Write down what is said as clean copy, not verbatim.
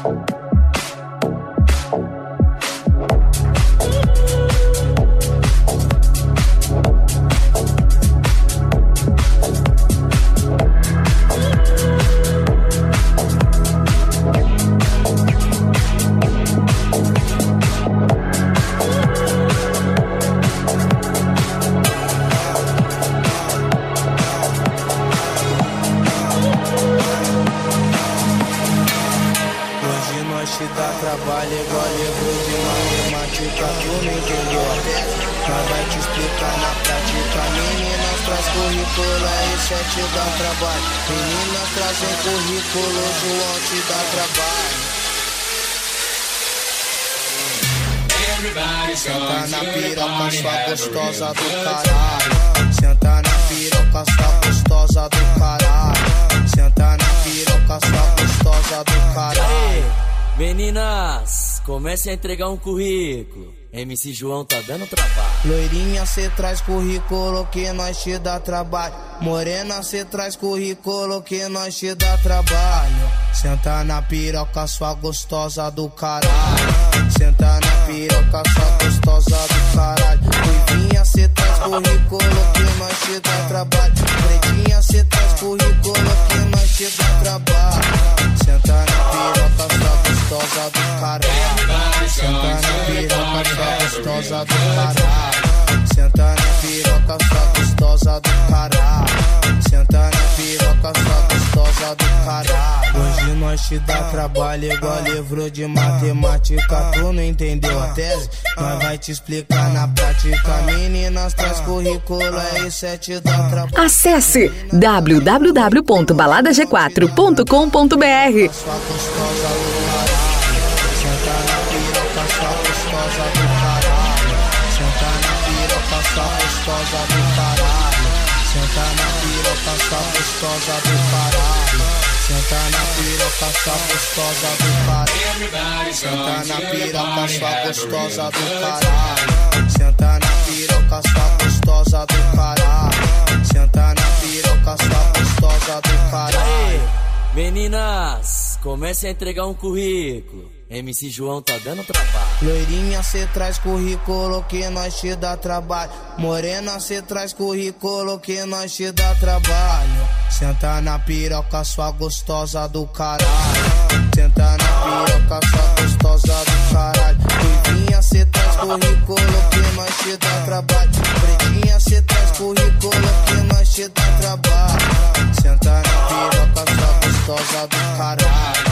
Senta na piroca, sua gostosa do caralho. Senta na piroca, sua gostosa do caralho. Senta na piroca, sua gostosa do caralho. Meninas, comece a entregar um currículo. MC João tá dando trabalho. Loirinha, cê traz currículo que nós te dá trabalho. Morena, cê traz currículo que nós te dá trabalho. Senta na piroca, sua gostosa do caralho. Senta na piroca, sua gostosa do caralho. Ruivinha, cê traz currículo que nós te dá trabalho. Pretinha, cê traz currículo que nós te dá trabalho. Senta na piroca, sua gostosa do caralho. Senta na piroca, sua gostosa do caralho. Senta na piroca, sua gostosa do caralho. Senta na piroca, sua gostosa do caralho. Hoje nós te dá trabalho igual livro de matemática. Tu não entendeu a tese? Nós vai te explicar na prática. Meninas, traz currículo, é isso, é te dá trabalho. Acesse www.baladag4.com.br. Sua gostosa do caralho. Senta na piroca, sua gostosa do caralho. Senta na piroca, sua gostosa do caralho. Senta na piroca, sua gostosa do caralho. Senta na piroca, sua gostosa do caralho. Senta na piroca, sua gostosa do caralho. Senta na piroca, sua gostosa do caralho. Senta na piroca, sua gostosa do caralho. Meninas, comece a entregar um currículo. MC João tá dando trabalho. Loirinha, cê traz currículo que nós te dá trabalho. Morena, cê traz currículo que nós te dá trabalho. Senta na piroca, sua gostosa do caralho. Senta na piroca, sua gostosa do caralho. Ruivinha, cê traz currículo que nós te dá trabalho. Pretinha, cê traz currículo que nós te dá trabalho. Senta na piroca, sua gostosa do caralho.